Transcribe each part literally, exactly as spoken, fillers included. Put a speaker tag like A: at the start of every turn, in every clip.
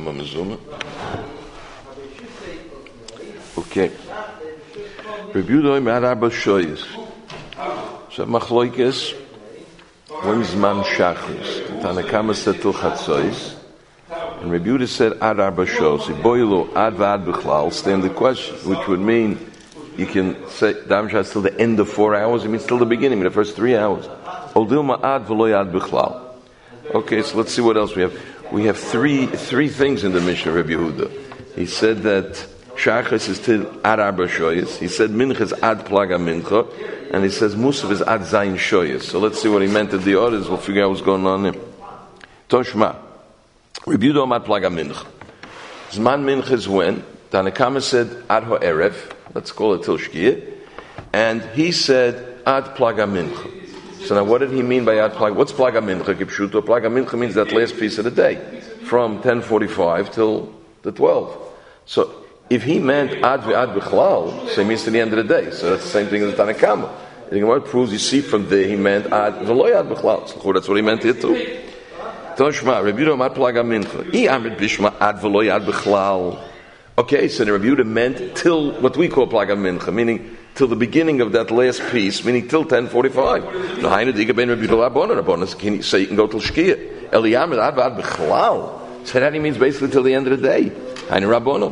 A: Mama Mizuma. Okay. Review the Ad Arba Shoyes. So Machloikes, when's Man Shachris? Tanakama said Til Chatzois. And Rebuta said Ad Arba Shoyes. Boilu Ad Vad Bichlal, stand the question, which would mean you can say Damshas till the end of four hours. It means till the beginning, the first three hours. Oldilma Ad V'loy Ad Bichlal. Okay, so let's see what else we have. We have three three things in the Mishnah, Rabbi Yehuda. He said that Shachris is till Ad Arba Shoyes. He said Mincha is Ad Plaga Mincha. And he says Musaf is Ad Zayin Shoyes. So let's see what he meant at the others. We'll figure out what's going on there. Toshma. Rabbi Yehuda Ad Plaga Mincha. Zman Mincha is when? Tanakama said Ad Ha'erev. Let's call it Til Shkiyah. And he said Ad Plaga Mincha. So now what did he mean by Ad Plaga? What's Plaga Mincha? Kipshuto. Plaga Mincha means that last piece of the day. From ten forty-five till the twelve. So if he meant Ad V'Ad B'chlal, so it means to the end of the day. So that's the same thing as the Tanakama. The Gemara proves, you see from there, he meant Ad V'Loy Ad B'chlal. So that's what he meant here too. Toshma, Rabbi Yehuda Ad Plaga Mincha. I Amrit Bishma Ad V'Loy Ad B'chlal. Okay, so the Rabbi Yehuda meant till what we call Plaga Mincha, meaning till the beginning of that last piece, meaning till ten forty-five. No, Hainu Diga Ben Rabbi Yehuda Rabbanon. Rabbanon can you say you can go till Shkiyah. Eliyamid Ad V'Ad B'chlal. So that he means basically till the end of the day. Hainu Rabbanon.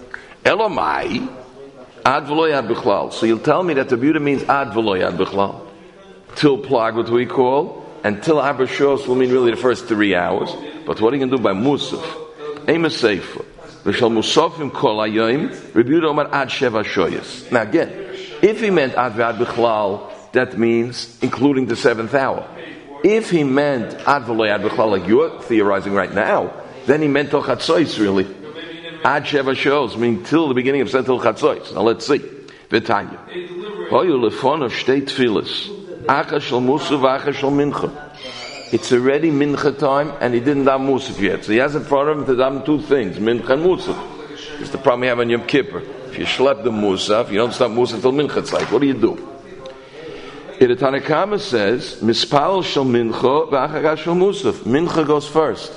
A: Elomai Ad V'Loy Ad B'chlal. So you'll tell me that the Rabbi Yehuda means Ad V'Loy Ad B'chlal. Till Plag, what we call, and till Arba Shos will mean really the first three hours. But what are you going to do by Musaf? Aim a Sefer. V'shal Musafim Kol Hayoim. Rabbi Yehuda Omar Ad Sheva Shoyes. Now again, if he meant Ad V'Ad B'chlal, that means including the seventh hour. If he meant Ad V'Loy Ad B'chlal, like you're theorizing right now, then he meant Toch Hatzois really. Ad Sheva Shoyes, meaning till the beginning of Sentil Chatzois. Now let's see. V'tanya. Hoyu lefon of shtei tfilas. Acha shel Musaf, Acha shel Mincha. It's already Mincha time, and he didn't daven Musaf yet. So he has in front of him to daven two things, Mincha and Musaf. It's the problem we have on Yom Kippur. If you schlep the Musaf, you don't stop Musaf till Mincha tzayt. What do you do? The Tanakama says, Mispal shel Mincha, V'achaga shel Musaf. Mincha goes first.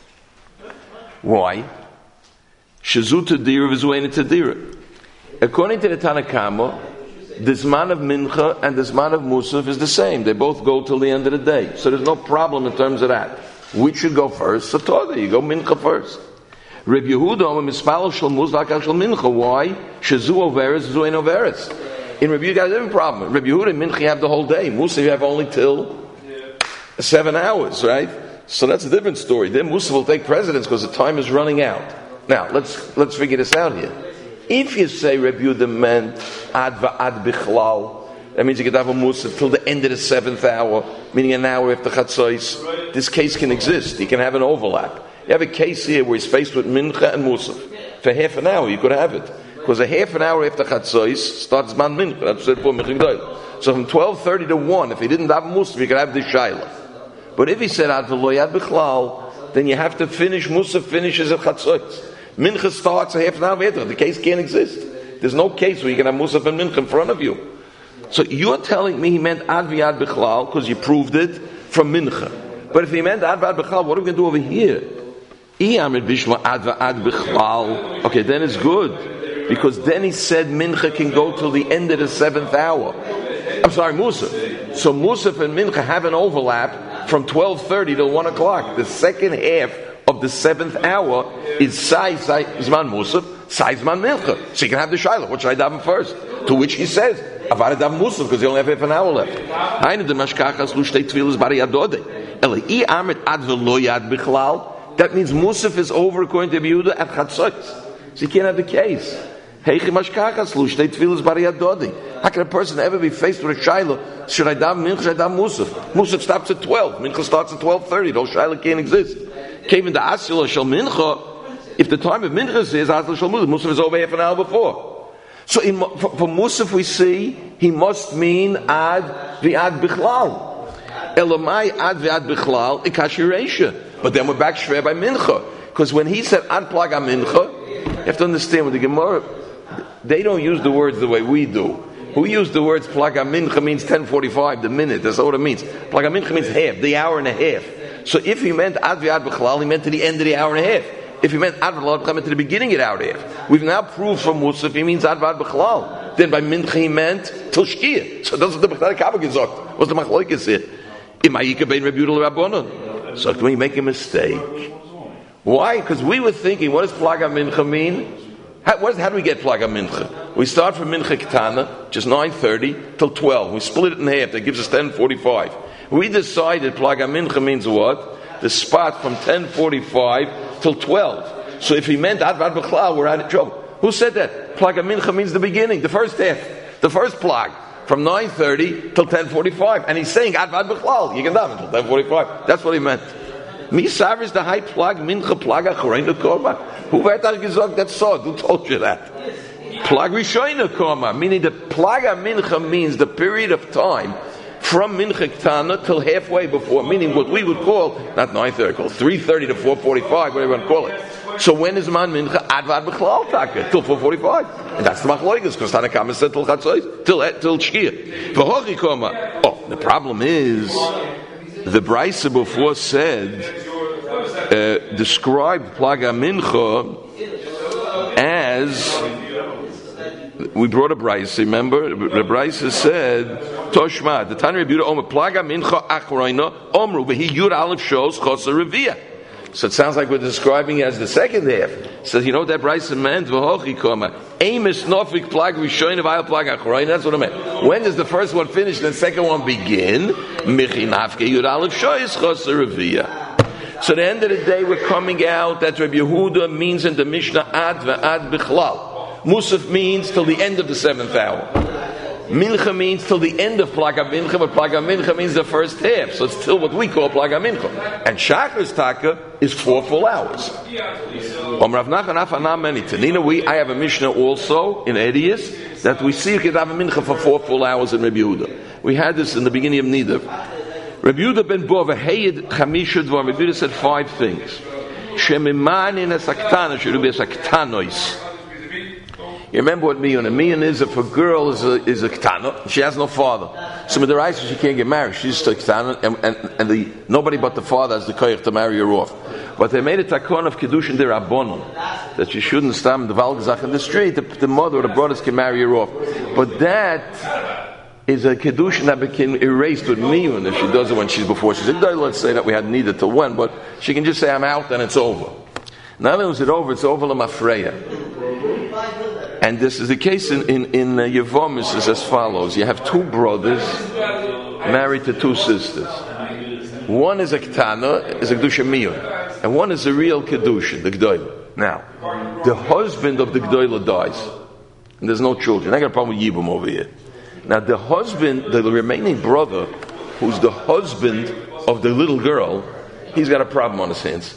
A: Why? Shazu Tadira v'zuein Tadira. According to the Tanakama, the Zman of Mincha and the Zman of Musaf is the same. They both go till the end of the day. So there's no problem in terms of that. Which should go first? So Toda, you go Mincha first. Reb Yehuda, Mispal shel Musaf, V'achaga shel Mincha. Why? Shazu overes, v'zuein overes. In Reb Yehuda, you got a different problem. Reb Yehuda, Mincha, you have the whole day. Musaf, you have only till seven hours, right? So that's a different story. Then Musaf will take precedence because the time is running out. Now, let's let's figure this out here. If you say Reb Yehuda meant Ad V'Ad Bichlal, that means you could have a Musaf till the end of the seventh hour, meaning an hour after Chatzos. This case can exist. You can have an overlap. You have a case here where he's faced with Mincha and Musaf. For half an hour, you could have it. Because a half an hour after Chatzos starts Man Mincha. That's what for Mincha G'dayla. So from twelve thirty to one, if he didn't have Musaf, you could have the Shaila. But if he said Ad V'Lo Yad Bichlal, then you have to finish, Musaf finishes at Chatzos. Mincha starts a half an hour later. The case can't exist. There's no case where you can have Musaf and Mincha in front of you. So you're telling me he meant Ad V'Ad Bichlal because you proved it from Mincha. But if he meant Ad V'Ad Bichlal, what are we going to do over here? Okay, then it's good. Because then he said Mincha can go till the end of the seventh hour. I'm sorry, Musaf. So Musaf and Mincha have an overlap from twelve thirty till one o'clock. The second half of the seventh hour is Sai Zman Musaf, Sai Zman Mincha. So you can have the Shaila. What should I daven first? To which he says, Avada daven Musaf, because you only have half an hour left. That means Musaf is over according to Yehuda at Chatzot. So you can't have the case. How can a person ever be faced with a Shaila? Should I daven Mincha? Should I daven Musaf? Musaf stops at twelve. Mincha starts at twelve thirty. Those Shaila can't exist. Came in the Asila Shal Mincha. If the time of Mincha is Asila Shal Musaf, Musaf is over half an hour before. So in, for, for Musaf we see he must mean Ad V'Ad Bichlal. Elamai Ad V'Ad Bichlal Ikashiresha. But then we're back Shver by Mincha. Because when he said Ad Plaga Mincha, you have to understand with the Gemara, they don't use the words the way we do. Who used the words Plaga Mincha means ten forty-five, the minute. That's what it means. Plaga Mincha means half, the hour and a half. So if he meant Ad V'Ad B'chlal, he meant to the end of the hour and a half. If he meant Advad B'chlal to the beginning it out here. We've now proved from Musaf he means Advad B'chlal. Then by Mincha he meant till Shkia. So that's what the B'chlal Kabbalah gesagt. What's the Machloikes here? Imayika bein Reb Yehuda Rabbanon. So when you make a mistake. Why? Because we were thinking, what does Plaga Mincha mean? How, what is, how do we get Plaga Mincha? We start from Mincha Ketana, which is nine thirty, till twelve. We split it in half. That gives us ten forty-five. We decided Plaga Mincha means what? The spot from ten forty-five till twelve. So if he meant Advad B'chlal, we're out of trouble. Who said that? Plaga Mincha means the beginning, the first half, the first plag, from nine thirty till ten forty-five. And he's saying Advad B'chlal. You can daven until ten forty-five. That's what he meant. Misar is the high plag, Mincha Plaga Choreinu Korma. Who hat er gesagt, that's so? Who told you that? Plag Rishoinu Korma, meaning the Plaga Mincha means the period of time from Mincha Ketana till halfway before, meaning what we would call, not nine thirty, call three thirty to four forty-five, whatever you want to call it. So when is Man Mincha? Advad B'chlal Taka, till four forty-five. And that's the Machloikes, because Tanakama said till Chatzos, till, till Shkia. V'hochi Korma. Oh, the problem is, the Brisa before said, uh, described Plaga Mincha as, we brought a Brisa, remember? The Brisa said, Toshma, the Tanya Rebbe Yehuda Omer, Plaga Mincha Achroina, Omru, V'hi Yud Aleph shows Choser Revia. So it sounds like we're describing it as the second half. So you know what that Brisa meant? V'hochi Koma. Amos Nofik Plag Rishoyin V'ayel Plag Achroina. That's what it meant. When does the first one finish and the second one begin? Michi Nafke Yud Aleph shows Choser Revia. So at the end of the day, we're coming out that Rebbe Yehuda means in the Mishnah Ad V'Ad B'chlal. Musaf means till the end of the seventh hour. Mincha means till the end of Plaga Mincha, but Plaga Mincha means the first half. So it's still what we call Plaga Mincha. And Shachris Taka is four full hours. Om Rav Nachman Afanam many Tanina, we, I have a Mishnah also in Edius that we see you can have a Mincha for four full hours in Rebbe Yehuda. We had this in the beginning of Nidav. Rebbe Yehuda ben Bova Heyed Chamisha Dvar. Rebbe Yehuda said five things. Shemimanin esaktana should be esaktanois. You remember what miyun? A miyun is if a girl is a, is a ketana, she has no father. So with the right, she can't get married. She's just a ketana, and, and, and the, nobody but the father has the koyach to marry her off. But they made a takon of kedushin der rabbonon that she shouldn't stand the valgazach in the street. The, the mother or the brothers can marry her off. But that is a kedushin that became erased with miyun if she does it when she's before she's a gdol. Let's say that we had needed till when, but she can just say I'm out and it's over. Not only is it over, it's over l'mafreya. And this is the case in, in, in uh, Yevomis is as follows. You have two brothers married to two sisters. One is a Ketana, is a Kedusha Miyun. And one is a real Kedusha, the Gdoila. Now, the husband of the Gdoila dies. And there's no children. I got a problem with Yibum over here. Now, the husband, the remaining brother, who's the husband of the little girl, he's got a problem on his hands.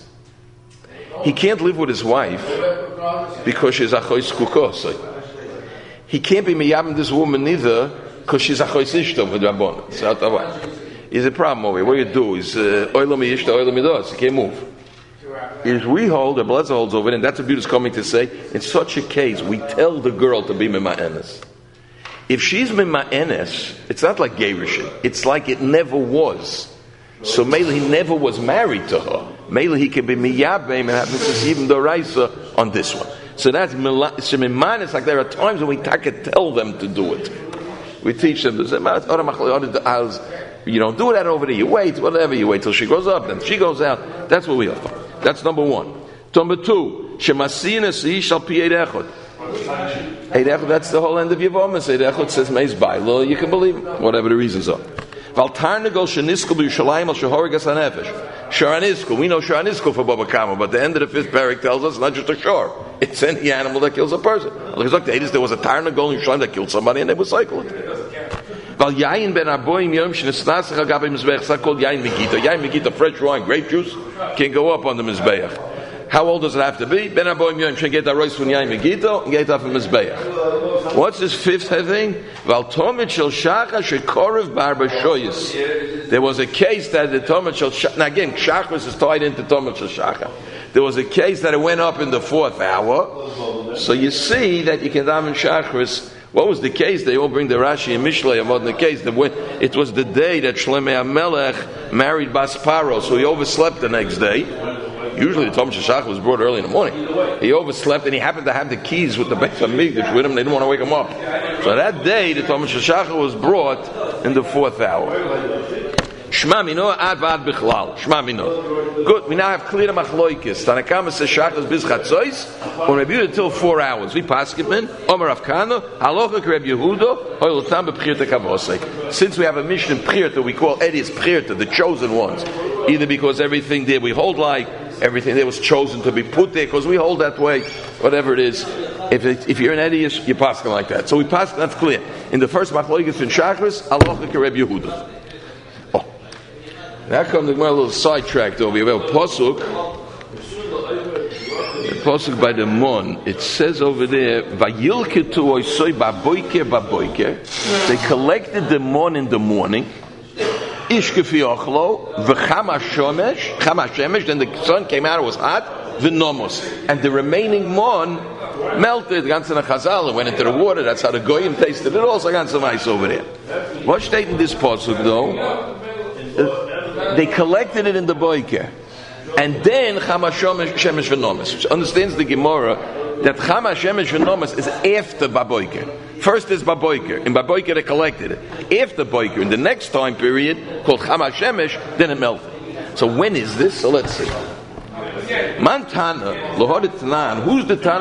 A: He can't live with his wife because she's achois kukos. He can't be miyam this woman either because she's achois ishtom with Rabbon. So there's a problem over here. What do you do? Is oilam yishta oilam yidos. He can't move. Is we hold, the Blazer holds over it, and that's what Buddha is coming to say. In such a case, we tell the girl to be mima'enes. If she's mima'enes, it's not like Gerishin. It's like it never was. So maybe he never was married to her. Maybe he can be miyabeim and have Mitzvah even doraisa on this one. So that's shemiman. It's like there are times when we can tell them to do it. We teach them to say, you don't do that over there. You wait, whatever. You wait till she goes up, then she goes out. That's what we offer. That's number one. Number two, shemasinas shall pi eidechot. Eidechot. That's the whole end of Yevomis. Eidechot says meis bailo. You can believe it, whatever the reasons are. Valtarnagol sheniskel b'Yushalayim al shehorigas hanefesh. Sharaniskel, we know Sharaniskel for Baba Kama, but the end of the fifth parak tells us not just a shor. It's any animal that kills a person. There was a Tarnagol in Yerushalayim that killed somebody and they were cycling. Val yayin ben aboyim yom shenisnasach al gabei mizbeach. It's called yayin megita. Yayin megita, fresh wine, grape juice, can go up on the mizbeach. How old does it have to be? Ben aboyim yom shenisnasach get that rice from yayin megita and get that from mizbeach. What's this fifth thing? Val tomit shel shacha shekorev bar b'shoyis. There was a case that the tomit shel shacha. Now again, shachris is tied into tomit shel shacha. There was a case that it went up in the fourth hour. So you see that you can daven shachris. What was the case? They all bring the Rashi and Mishlei about the case. That it was the day that Shlomo HaMelech married Bas Paro, so he overslept the next day. Usually the Tom Shashach was brought early in the morning. He overslept and he happened to have the keys with the Beis Hamikdash with him. They didn't want to wake him up. So that day the Tom Shashach was brought in the fourth hour. Shma mino ad vad bichlal. Shma mino. Good. We now have clear the machloikis. Tanakama says shachas biz chatzois, or Rabbi Yehuda until four hours. We paskitmen. Omer Rav Kahana. Halacha Rabbi Yehuda. Hoylotam b'pchirta kavosek. Since we have a mission in Pchirta, we call Edis Pchirta, the chosen ones. Either because everything there we hold like everything there was chosen to be put there, because we hold that way. Whatever it is, if it, if you're an Edis, you paskin like that. So we paskin. That's clear. In the first machloikis in Shachris, Halacha Rabbi Yehuda. Now comes the Gemara a little sidetracked over here. We have a pasuk, a pasuk by the Mon. It says over there, "Vayilketu oisoi baboiker baboiker." They collected the Mon in the morning. Ish kefi ochlo v'chama shomesh, chama shemesh. Then the sun came out; it was hot. V'nomos, and the remaining Mon melted. Ganze nachazal went into the water. That's how the goyim tasted it. Also, ganze mais over there. What's stated in this pasuk though? Uh, They collected it in the boiker, and then Chama Shemesh V'Nomes, which understands the Gemara that Chama Shemesh V'Nomes is after Baboiker. First is Baboiker. In Baboiker they collected it. After Boiker, in the next time period called Chama Shemesh, then it melted. So when is this? So let's see. Man Tana, Lohad Tanan. Who's the Tana?